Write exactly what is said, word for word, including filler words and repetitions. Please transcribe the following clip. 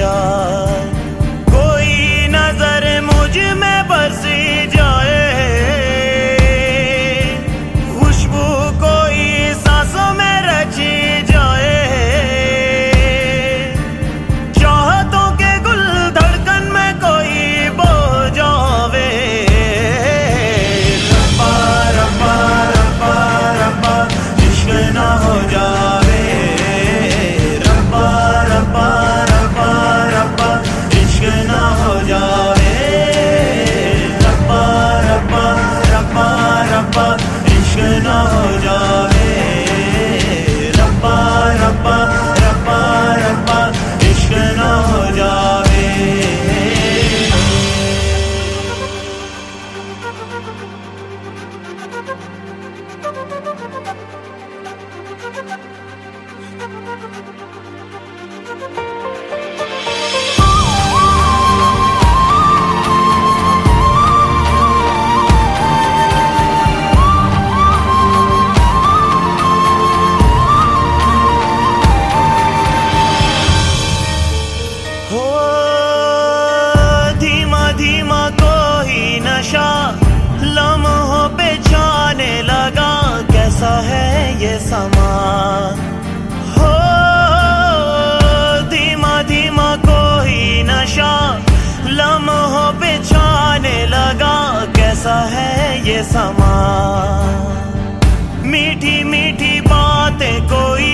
जाए, कोई नजर मुझ में बस जाए, खुशबू कोई सांसों में रची जाए, चाहतों के गुल धड़कन में कोई बो जावे। रब्बा रब्बा रब्बा रब्बा इश्क ना हो जावे, रब्बा रब्बा रब्बा रब्बा इश्क ना हो जावे, रब्बा रब्बा रब्बा रब्बा इश्क ना हो जावे, रब्बा रब्बा रब्बा रब्बा इश्क ना हो जावे। हो धीमा धीमा कोई नशा लम्हों पे छाने लगा, कैसा है ये समा। हो धीमा धीमा कोई नशा लम्हों पे छाने लगा, कैसा है ये समा। मीठी मीठी बातें कोई